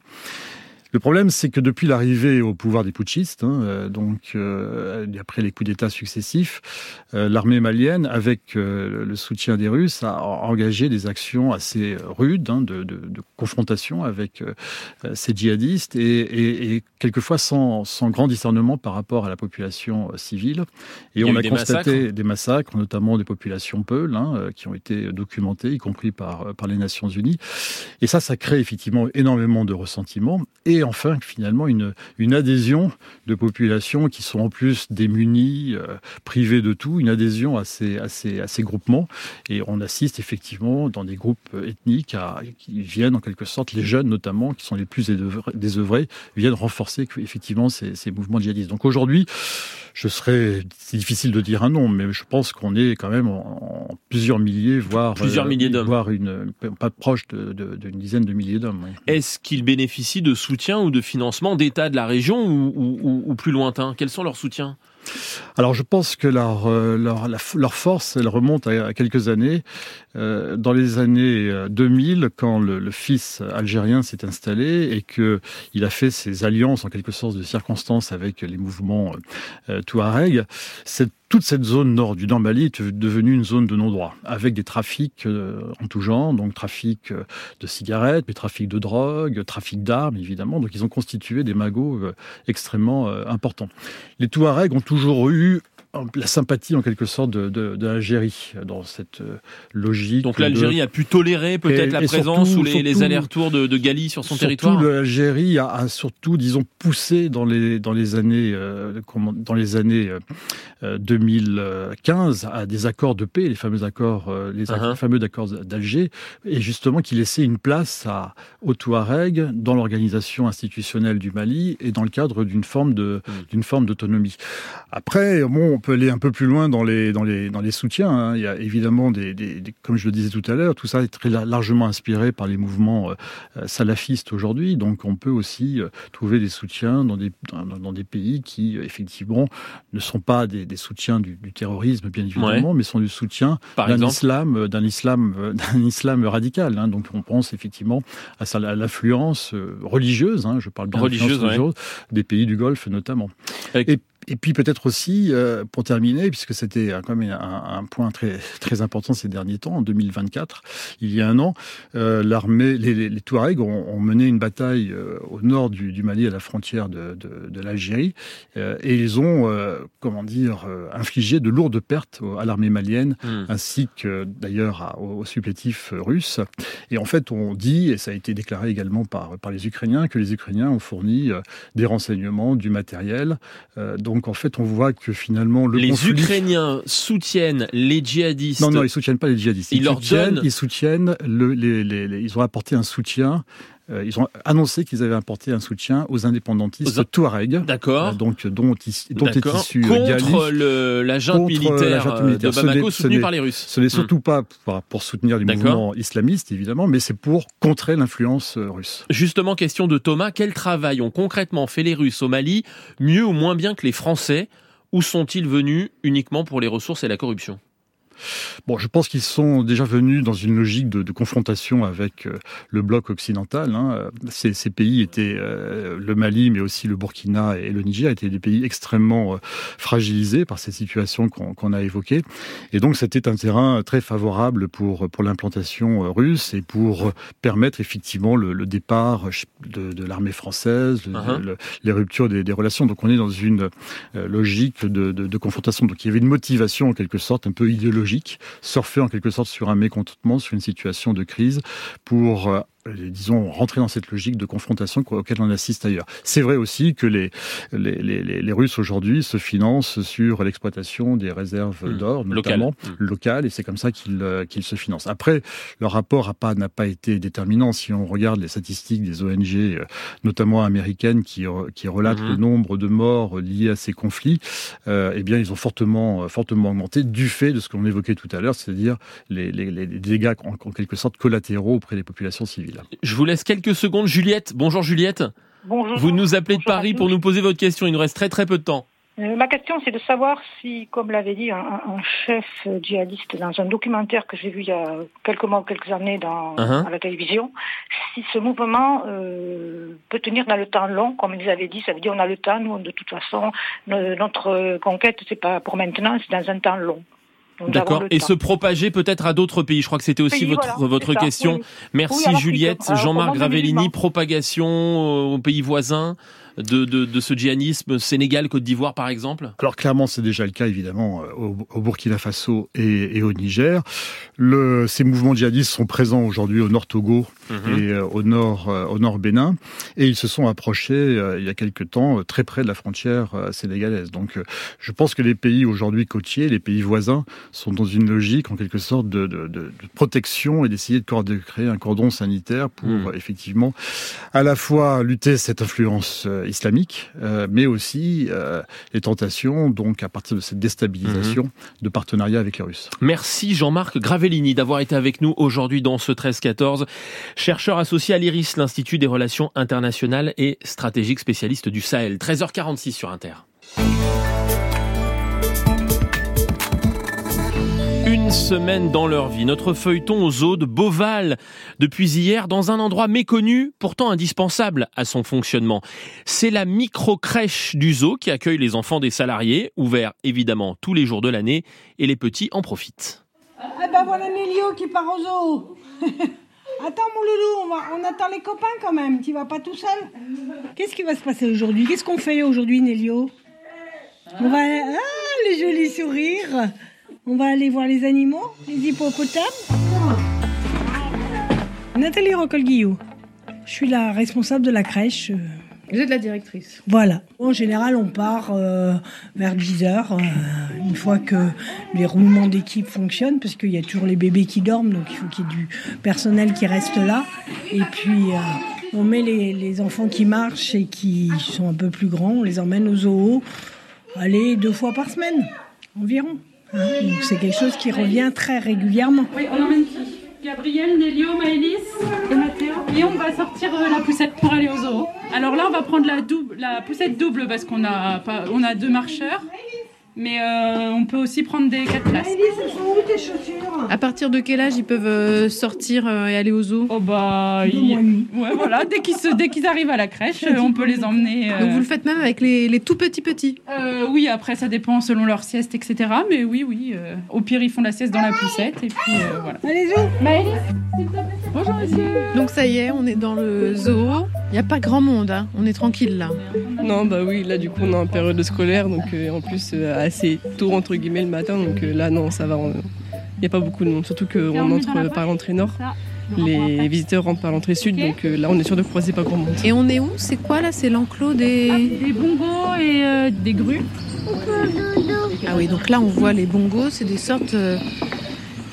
Le problème, c'est que depuis l'arrivée au pouvoir des putschistes, hein, euh, donc euh, après les coups d'État successifs, euh, l'armée malienne, avec euh, le soutien des Russes, a engagé des actions assez rudes hein, de, de, de confrontation avec euh, ces djihadistes et, et, et quelquefois sans, sans grand discernement par rapport à la population euh, civile. Et on a, a des constaté massacres. des massacres, notamment des populations peules, hein, euh, qui ont été documentées, y compris par, par les Nations Unies. Et ça, ça crée effectivement énormément de ressentiment. Et enfin, finalement, une, une adhésion de populations qui sont en plus démunies, euh, privées de tout, une adhésion à ces, à, ces, à ces groupements. Et on assiste effectivement dans des groupes ethniques à, qui viennent en quelque sorte, les jeunes notamment, qui sont les plus désœuvrés, viennent renforcer effectivement ces, ces mouvements djihadistes. Donc aujourd'hui, je serais, c'est difficile de dire un nom, mais je pense qu'on est quand même en, en plusieurs milliers, voire plusieurs euh, milliers d'hommes, voire une, pas proche de, de, d'une dizaine de milliers d'hommes. Oui. Est-ce qu'ils bénéficient de soutien ou de financement d'États de la région ou, ou, ou plus lointains? Quels sont leurs soutiens? Alors je pense que leur, leur, leur force, elle remonte à, à quelques années. Euh, dans les années deux mille, quand le, le fils algérien s'est installé et qu'il a fait ses alliances en quelque sorte de circonstances avec les mouvements euh, Touareg, cette toute cette zone nord du nord Mali est devenue une zone de non-droit, avec des trafics euh, en tout genre, donc trafic euh, de cigarettes, mais trafic de drogue, trafic d'armes, évidemment. Donc ils ont constitué des magots euh, extrêmement euh, importants. Les Touaregs ont toujours eu la sympathie en quelque sorte de, de, de l'Algérie dans cette logique. Donc l'Algérie de... a pu tolérer peut-être et, la et présence surtout, ou les, surtout, les allers-retours de, de Ghali sur son surtout territoire. L'Algérie a, a surtout, disons, poussé dans les dans les années euh, dans les années euh, deux mille quinze à des accords de paix, les fameux accords, euh, les uh-huh. fameux accords d'Alger, et justement qui laissaient une place à, aux Touaregs dans l'organisation institutionnelle du Mali et dans le cadre d'une forme de mmh. d'une forme d'autonomie. Après, bon, on peut aller un peu plus loin dans les, dans les, dans les soutiens. Hein. Il y a évidemment, des, des, des, comme je le disais tout à l'heure, tout ça est très largement inspiré par les mouvements euh, salafistes aujourd'hui. Donc on peut aussi euh, trouver des soutiens dans des, dans, dans des pays qui, effectivement, ne sont pas des, des soutiens du, du terrorisme, bien évidemment, ouais. mais sont du soutien par d'un islam, d'un islam, d'un islam radical. Hein. Donc on pense effectivement à, ça, à l'affluence religieuse, hein, je parle bien religieuse, religieuse ouais. des pays du Golfe notamment. Avec... Et, Et puis peut-être aussi, euh, pour terminer, puisque c'était quand même un, un point très très important ces derniers temps, en deux mille vingt-quatre, il y a un an, euh, l'armée, les, les, les Touaregs ont, ont mené une bataille euh, au nord du, du Mali, à la frontière de, de, de l'Algérie, euh, et ils ont, euh, comment dire, euh, infligé de lourdes pertes à l'armée malienne, mmh. ainsi que d'ailleurs aux, aux supplétifs russes. Et en fait, on dit, et ça a été déclaré également par par les Ukrainiens, que les Ukrainiens ont fourni euh, des renseignements, du matériel, euh, donc Donc en fait, on voit que finalement le les conflit... Ukrainiens soutiennent les djihadistes. Non, non, ils soutiennent pas les djihadistes. Ils, ils leur soutiennent, donnent... ils soutiennent le, les, les, les, ils ont apporté un soutien euh, ils ont annoncé qu'ils avaient apporté un soutien aux indépendantistes aux... Touaregs, D'accord. Euh, donc dont, dont est issu contre le, la junte contre militaire, la junte militaire de Bamako soutenue par les Russes. Ce n'est surtout hum. pas pour, pour soutenir les D'accord. mouvements islamistes, évidemment, mais c'est pour contrer l'influence russe. Justement, question de Thomas, quel travail ont concrètement fait les Russes au Mali, mieux ou moins bien que les Français? Où sont-ils venus uniquement pour les ressources et la corruption ? Bon, je pense qu'ils sont déjà venus dans une logique de, de confrontation avec euh, le bloc occidental. Hein. Ces, ces pays étaient, euh, le Mali, mais aussi le Burkina et le Niger, étaient des pays extrêmement euh, fragilisés par ces situations qu'on, qu'on a évoquées. Et donc, c'était un terrain très favorable pour, pour l'implantation euh, russe et pour permettre effectivement le, le départ de, de l'armée française, uh-huh. le, les ruptures des, des relations. Donc, on est dans une euh, logique de, de, de confrontation. Donc, il y avait une motivation, en quelque sorte, un peu idéologique, surfer en quelque sorte sur un mécontentement, sur une situation de crise pour, euh, disons, rentrer dans cette logique de confrontation auquel on assiste ailleurs. C'est vrai aussi que les, les, les, les Russes aujourd'hui se financent sur l'exploitation des réserves mmh. d'or, notamment Local. locales, et c'est comme ça qu'ils, euh, qu'ils se financent. Après, le rapport a pas, n'a pas été déterminant. Si on regarde les statistiques des O N G, euh, notamment américaines, qui, qui relatent mmh. le nombre de morts liés à ces conflits, euh, eh bien, ils ont fortement, fortement augmenté du fait de ce qu'on évoquait tout à l'heure, c'est-à-dire les, les, les dégâts en, en quelque sorte collatéraux auprès des populations civiles. Je vous laisse quelques secondes. Juliette, bonjour Juliette. Bonjour. Vous nous appelez bonjour de Paris pour nous poser votre question. Il nous reste très très peu de temps. Euh, ma question, c'est de savoir si, comme l'avait dit un, un chef djihadiste dans un documentaire que j'ai vu il y a quelques mois ou quelques années dans, uh-huh. à la télévision, si ce mouvement euh, peut tenir dans le temps long, comme ils avaient dit. Ça veut dire on a le temps, nous, de toute façon, notre conquête, c'est pas pour maintenant, c'est dans un temps long. Donc, d'accord. Et temps. se propager peut-être à d'autres pays. Je crois que c'était aussi pays, votre, voilà, votre question. Oui. Merci oui, Juliette. alors, Jean-Marc Gravellini, propagation aux pays voisins de, de, de ce djihadisme, Sénégal, Côte d'Ivoire par exemple? Alors clairement, c'est déjà le cas évidemment au, au Burkina Faso et, et au Niger. Le, ces mouvements djihadistes sont présents aujourd'hui au nord Togo mm-hmm. et euh, au nord euh, au nord Bénin, et ils se sont approchés euh, il y a quelque temps euh, très près de la frontière euh, sénégalaise. Donc euh, je pense que les pays aujourd'hui côtiers, les pays voisins, sont dans une logique en quelque sorte de, de, de, de protection et d'essayer de, de créer un cordon sanitaire pour mm. euh, effectivement à la fois lutter cette influence euh, islamique, euh, mais aussi euh, les tentations, donc à partir de cette déstabilisation, mmh. de partenariat avec les Russes. Merci Jean-Marc Gravellini d'avoir été avec nous aujourd'hui dans ce treize quatorze. Chercheur associé à l'I R I S, l'Institut des Relations Internationales et Stratégiques, spécialiste du Sahel. treize heures quarante-six sur Inter. Une semaine dans leur vie, notre feuilleton aux eaux de Beauval. Depuis hier, dans un endroit méconnu, pourtant indispensable à son fonctionnement. C'est la micro-crèche du zoo qui accueille les enfants des salariés, ouvert évidemment tous les jours de l'année, et les petits en profitent. Eh ben voilà Nélio qui part au zoo. Attends mon loulou, on, va, on attend les copains quand même, tu vas pas tout seul. Qu'est-ce qui va se passer aujourd'hui? Qu'est-ce qu'on fait aujourd'hui Nélio? On va... Ah, le joli sourire. On va aller voir les animaux, les hippopotames. Nathalie Rocol-Guillou. Je suis la responsable de la crèche. Vous êtes la directrice. Voilà. En général, on part euh, vers dix heures, euh, une fois que les roulements d'équipe fonctionnent, parce qu'il y a toujours les bébés qui dorment, donc il faut qu'il y ait du personnel qui reste là. Et puis, euh, on met les, les enfants qui marchent et qui sont un peu plus grands, on les emmène au zoo, allez, deux fois par semaine, environ. Hein, donc c'est quelque chose qui revient très régulièrement. Oui, on emmène qui? Gabriel, Nélio, Maëlys et Mathéo. Et on va sortir la poussette pour aller au zoo. Alors là, on va prendre la, double, la poussette double parce qu'on a, pas, on a deux marcheurs. Mais euh, on peut aussi prendre des quatre places. Maëlys, elles sont où tes chaussures? À partir de quel âge ils peuvent sortir et aller au zoo? Oh bah, ils... ouais, voilà. Dès qu'ils, se, dès qu'ils arrivent à la crèche, on peut les emmener. Euh... Donc vous le faites même avec les, les tout petits petits? euh, Oui, après ça dépend selon leur sieste, et cetera. Mais oui, oui. Euh... Au pire, ils font la sieste dans la poussette et puis euh, voilà. Allez, zoo. Maëlys, s'il te plaît. Bonjour monsieur. Donc ça y est, on est dans le zoo. Il n'y a pas grand monde, hein. On est tranquille là. Non, bah oui, là du coup on est en période scolaire, donc euh, en plus euh, assez tôt entre guillemets le matin, donc euh, là non, ça va, il n'y a pas beaucoup de monde, surtout qu'on entre par l'entrée nord, les visiteurs rentrent par l'entrée sud, donc euh, là on est sûr de croiser pas grand monde. Et on est où? C'est quoi là? C'est l'enclos des... Ah, des bongos et euh, des grues. Ah oui, donc là on voit les bongos, c'est des sortes... Euh...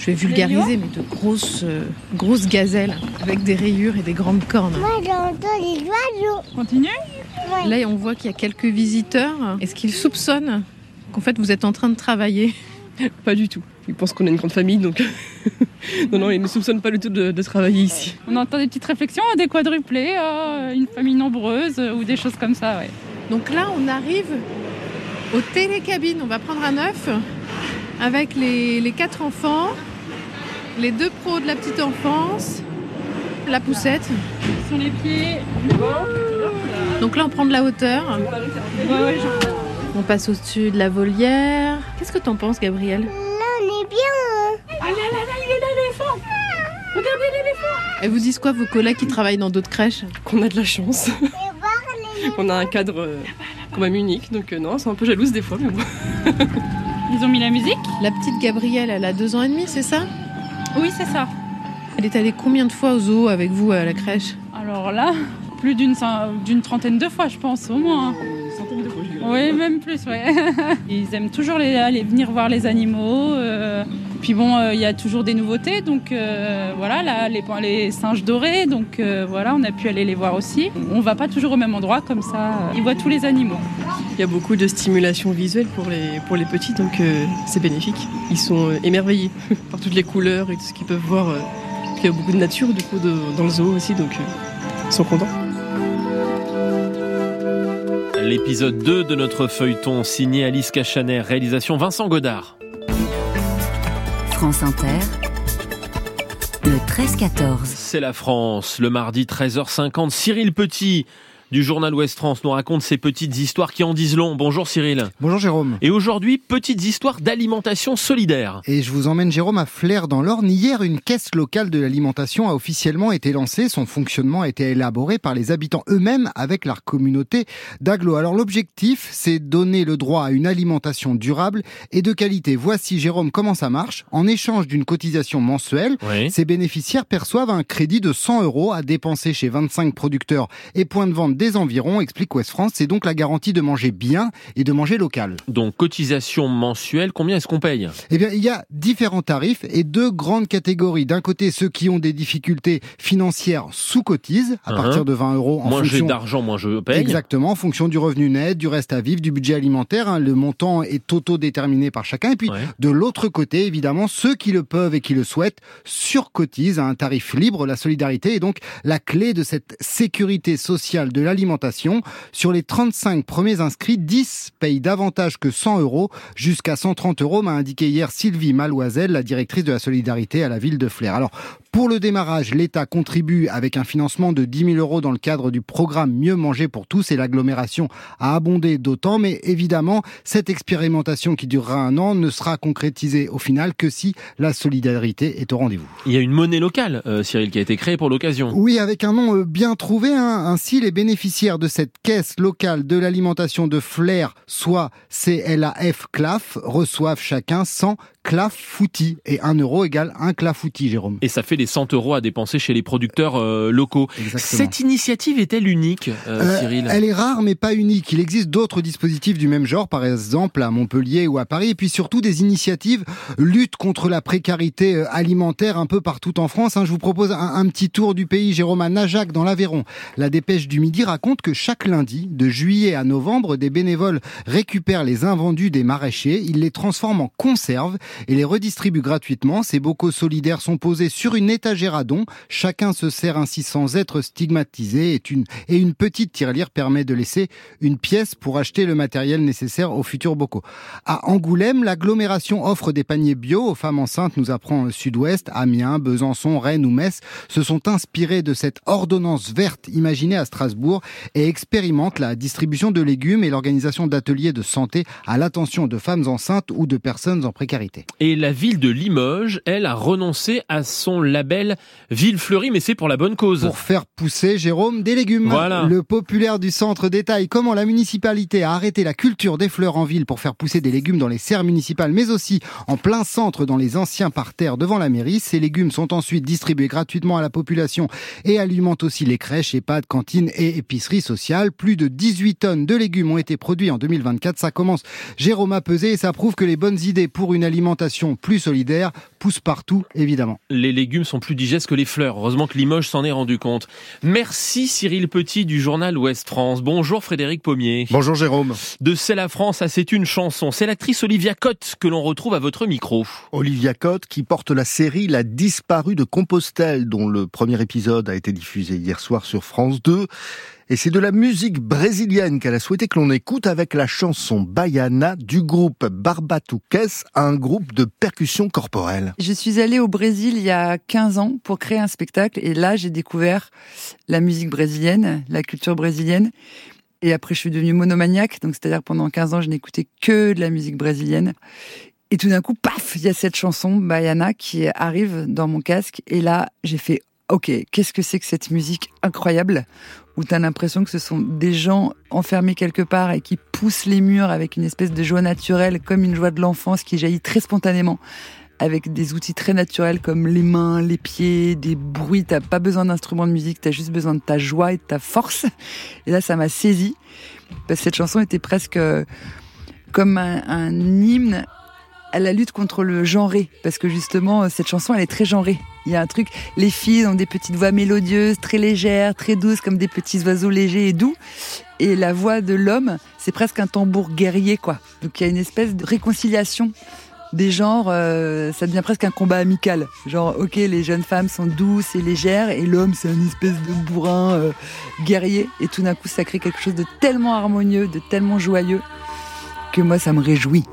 je vais vulgariser, mais de grosses, euh, grosses gazelles avec des rayures et des grandes cornes. Moi, j'entends les oiseaux. Continue. Ouais. Là, on voit qu'il y a quelques visiteurs. Est-ce qu'ils soupçonnent qu'en fait, vous êtes en train de travailler ? Pas du tout. Ils pensent qu'on a une grande famille, donc non, non, ils ne soupçonnent pas du tout de, de travailler ici. On entend des petites réflexions, des quadruplés, euh, une famille nombreuse euh, ou des choses comme ça, ouais. Donc là, on arrive aux télécabines. On va prendre un œuf avec les, les quatre enfants, les deux pros de la petite enfance, la poussette. Sur les pieds. Donc là, on prend de la hauteur. Ouais, ouais, je... On passe au-dessus de la volière. Qu'est-ce que t'en penses, Gabriel ? Là, on est bien. Ah là là là, il est l'éléphant. Regardez l'éléphant. Elles vous disent quoi, vos collègues qui travaillent dans d'autres crèches ? Qu'on a de la chance. On a un cadre euh, quand même unique, donc euh, non, c'est un peu jalouse des fois, mais bon. Ils ont mis la musique. La petite Gabrielle, elle a deux ans et demi, c'est ça ? Oui, c'est ça. Elle est allée combien de fois au zoo avec vous à la crèche ? Alors là, plus d'une, d'une trentaine de fois, je pense, au moins. Une centaine de fois, je dirais. Oui, même plus, ouais. Ils aiment toujours les, aller venir voir les animaux. Euh, puis bon, il euh, y a toujours des nouveautés, donc euh, voilà, là, les, les singes dorés, donc euh, voilà, on a pu aller les voir aussi. On va pas toujours au même endroit, comme ça, ils voient tous les animaux. Il y a beaucoup de stimulation visuelle pour les, pour les petits, donc euh, c'est bénéfique. Ils sont euh, émerveillés par toutes les couleurs et tout ce qu'ils peuvent voir. Euh. Puis il y a beaucoup de nature du coup de, dans le zoo aussi, donc euh, ils sont contents. L'épisode deux de notre feuilleton signé Alice Cachaner, réalisation Vincent Godard. France Inter, le treize quatorze. C'est la France, le mardi treize heures cinquante. Cyril Petit du journal Ouest France nous raconte ces petites histoires qui en disent long. Bonjour Cyril. Bonjour Jérôme. Et aujourd'hui, petites histoires d'alimentation solidaire. Et je vous emmène Jérôme à Flers dans l'Orne. Hier, une caisse locale de l'alimentation a officiellement été lancée. Son fonctionnement a été élaboré par les habitants eux-mêmes avec leur communauté d'agglo. Alors l'objectif, c'est donner le droit à une alimentation durable et de qualité. Voici Jérôme comment ça marche. En échange d'une cotisation mensuelle, oui. Ces bénéficiaires perçoivent un crédit de cent euros à dépenser chez vingt-cinq producteurs et points de vente des environs, explique Ouest France. C'est donc la garantie de manger bien et de manger local. Donc, cotisation mensuelle, combien est-ce qu'on paye ? Eh bien, il y a différents tarifs et deux grandes catégories. D'un côté, ceux qui ont des difficultés financières sous-cotisent à uh-huh. partir de vingt euros. En moins fonction... j'ai d'argent, moins je paye. Exactement, en fonction du revenu net, du reste à vivre, du budget alimentaire. Hein, le montant est auto-déterminé par chacun. Et puis, ouais. de l'autre côté, évidemment, ceux qui le peuvent et qui le souhaitent surcotisent à un tarif libre. La solidarité est donc la clé de cette sécurité sociale de l'alimentation. Sur les trente-cinq premiers inscrits, dix payent davantage que cent euros, jusqu'à cent trente euros, m'a indiqué hier Sylvie Maloisel, la directrice de la solidarité à la ville de Flers. Alors, pour le démarrage, l'État contribue avec un financement de dix mille euros dans le cadre du programme Mieux manger pour tous et l'agglomération a abondé d'autant. Mais évidemment, cette expérimentation qui durera un an ne sera concrétisée au final que si la solidarité est au rendez-vous. Il y a une monnaie locale, euh, Cyril, qui a été créée pour l'occasion. Oui, avec un nom bien trouvé. Hein. Ainsi, les bénéficiaires de cette caisse locale de l'alimentation de Flers, soit C L A F C L A F, reçoivent chacun cent clafoutis. Et un euro égale un clafoutis, Jérôme. Et ça fait les cent euros à dépenser chez les producteurs euh, locaux. Exactement. Cette initiative est-elle unique, euh, euh, Cyril ? Elle est rare, mais pas unique. Il existe d'autres dispositifs du même genre, par exemple à Montpellier ou à Paris. Et puis surtout des initiatives lutte contre la précarité alimentaire un peu partout en France. Hein, je vous propose un, un petit tour du pays, Jérôme, à Najac, dans l'Aveyron. La Dépêche du Midi raconte que chaque lundi, de juillet à novembre, des bénévoles récupèrent les invendus des maraîchers. Ils les transforment en conserves et les redistribuent gratuitement. Ces bocaux solidaires sont posés sur une étagère à dons. Chacun se sert ainsi sans être stigmatisé. Et une, et une petite tirelire permet de laisser une pièce pour acheter le matériel nécessaire aux futurs bocaux. À Angoulême, l'agglomération offre des paniers bio aux femmes enceintes, nous apprend Sud-Ouest. Amiens, Besançon, Rennes ou Metz se sont inspirés de cette ordonnance verte imaginée à Strasbourg et expérimentent la distribution de légumes et l'organisation d'ateliers de santé à l'attention de femmes enceintes ou de personnes en précarité. Et la ville de Limoges, elle, a renoncé à son label Ville Fleurie, mais c'est pour la bonne cause. Pour faire pousser, Jérôme, des légumes. Voilà. Le populaire du centre détaille comment la municipalité a arrêté la culture des fleurs en ville pour faire pousser des légumes dans les serres municipales, mais aussi en plein centre dans les anciens parterres devant la mairie. Ces légumes sont ensuite distribués gratuitement à la population et alimentent aussi les crèches, EHPAD, cantines et épicerie sociale. Plus de dix-huit tonnes de légumes ont été produits en deux mille vingt-quatre. Ça commence, Jérôme, à peser et ça prouve que les bonnes idées pour une alimentation plus solidaire poussent partout, évidemment. Les légumes sont plus digestes que les fleurs. Heureusement que Limoges s'en est rendu compte. Merci Cyril Petit du journal Ouest France. Bonjour Frédéric Pommier. Bonjour Jérôme. De C'est la France à C'est une chanson. C'est l'actrice Olivia Cotte que l'on retrouve à votre micro. Olivia Cotte qui porte la série La disparue de Compostelle, dont le premier épisode a été diffusé hier soir sur France deux. Et c'est de la musique brésilienne qu'elle a souhaité que l'on écoute avec la chanson Baiana du groupe Barbatuques, un groupe de percussion corporelle. Je suis allée au Brésil il y a quinze ans pour créer un spectacle et là j'ai découvert la musique brésilienne, la culture brésilienne. Et après je suis devenue monomaniaque, donc c'est-à-dire que pendant quinze ans je n'écoutais que de la musique brésilienne. Et tout d'un coup, paf, il y a cette chanson Baiana qui arrive dans mon casque et là j'ai fait ok, qu'est-ce que c'est que cette musique incroyable où t'as l'impression que ce sont des gens enfermés quelque part et qui poussent les murs avec une espèce de joie naturelle, comme une joie de l'enfance qui jaillit très spontanément, avec des outils très naturels comme les mains, les pieds, des bruits. T'as pas besoin d'instruments de musique, t'as juste besoin de ta joie et de ta force. Et là, ça m'a saisi parce que cette chanson était presque comme un, un hymne à la lutte contre le genré, parce que justement, cette chanson, elle est très genrée. Il y a un truc, les filles ont des petites voix mélodieuses, très légères, très douces, comme des petits oiseaux légers et doux. Et la voix de l'homme, c'est presque un tambour guerrier, quoi. Donc il y a une espèce de réconciliation des genres, euh, ça devient presque un combat amical. Genre, ok, les jeunes femmes sont douces et légères, et l'homme, c'est une espèce de bourrin euh, guerrier. Et tout d'un coup, ça crée quelque chose de tellement harmonieux, de tellement joyeux, que moi, ça me réjouit.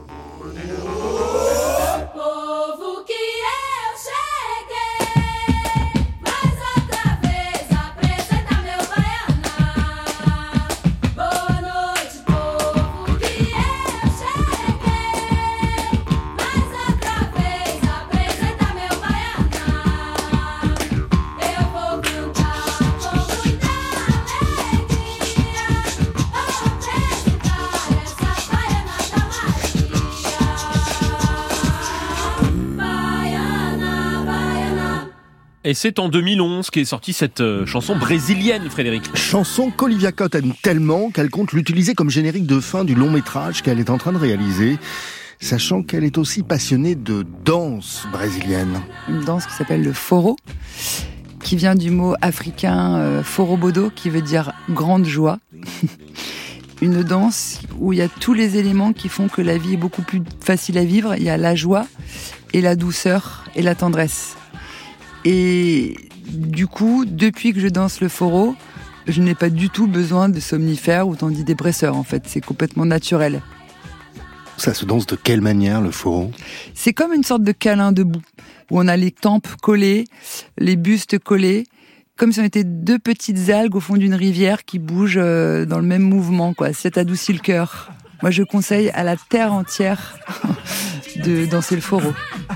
Et c'est en deux mille onze qu'est sortie cette euh, chanson brésilienne, Frédéric. Chanson qu'Olivia Cotte aime tellement qu'elle compte l'utiliser comme générique de fin du long métrage qu'elle est en train de réaliser, sachant qu'elle est aussi passionnée de danse brésilienne. Une danse qui s'appelle le forró, qui vient du mot africain euh, forobodo, qui veut dire grande joie. Une danse où il y a tous les éléments qui font que la vie est beaucoup plus facile à vivre. Il y a la joie et la douceur et la tendresse. Et du coup, depuis que je danse le forró, je n'ai pas du tout besoin de somnifères ou d'antidépresseurs, en fait. C'est complètement naturel. Ça se danse de quelle manière, le forró ? C'est comme une sorte de câlin debout, où on a les tempes collées, les bustes collés, comme si on était deux petites algues au fond d'une rivière qui bougent dans le même mouvement, quoi. Ça adoucit le cœur. Moi, je conseille à la terre entière de danser le forró.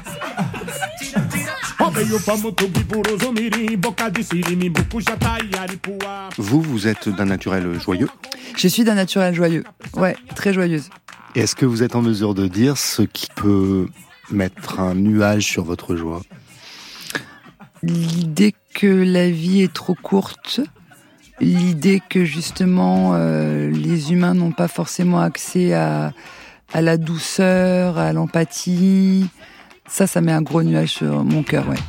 Vous, vous êtes d'un naturel joyeux ? Je suis d'un naturel joyeux, ouais, très joyeuse. Et est-ce que vous êtes en mesure de dire ce qui peut mettre un nuage sur votre joie ? L'idée que la vie est trop courte, l'idée que justement euh, les humains n'ont pas forcément accès à, à la douceur, à l'empathie. Ça, ça met un gros nuage sur mon cœur, ouais.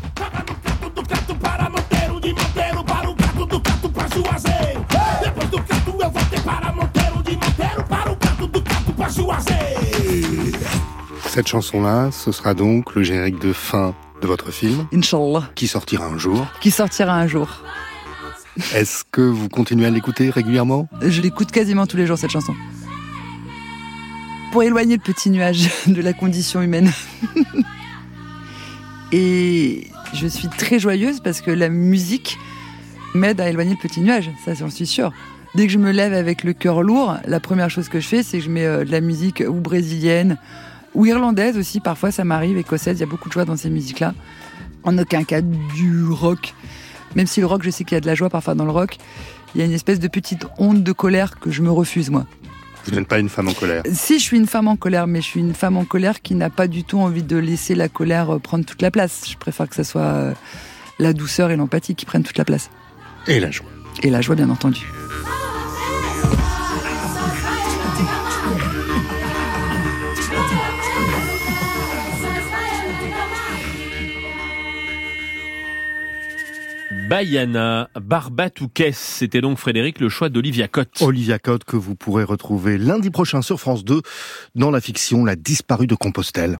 Cette chanson-là, ce sera donc le générique de fin de votre film. Inch'Allah. Qui sortira un jour. Qui sortira un jour. Est-ce que vous continuez à l'écouter régulièrement ? Je l'écoute quasiment tous les jours, cette chanson. Pour éloigner le petit nuage de la condition humaine. Et je suis très joyeuse parce que la musique m'aide à éloigner le petit nuage, ça j'en suis sûre. Dès que je me lève avec le cœur lourd, la première chose que je fais, c'est que je mets de la musique ou brésilienne, ou irlandaise aussi, parfois ça m'arrive, écossaise, il y a beaucoup de joie dans ces musiques-là. En aucun cas du rock. Même si le rock, je sais qu'il y a de la joie parfois dans le rock, il y a une espèce de petite onde de colère que je me refuse, moi. Vous n'êtes pas une femme en colère ? Si, je suis une femme en colère, mais je suis une femme en colère qui n'a pas du tout envie de laisser la colère prendre toute la place. Je préfère que ce soit la douceur et l'empathie qui prennent toute la place. Et la joie. Et la joie, bien entendu. Bayana, Barbatouquès. C'était donc, Frédéric, le choix d'Olivia Cotte. Olivia Cotte que vous pourrez retrouver lundi prochain sur France deux dans la fiction La disparue de Compostelle.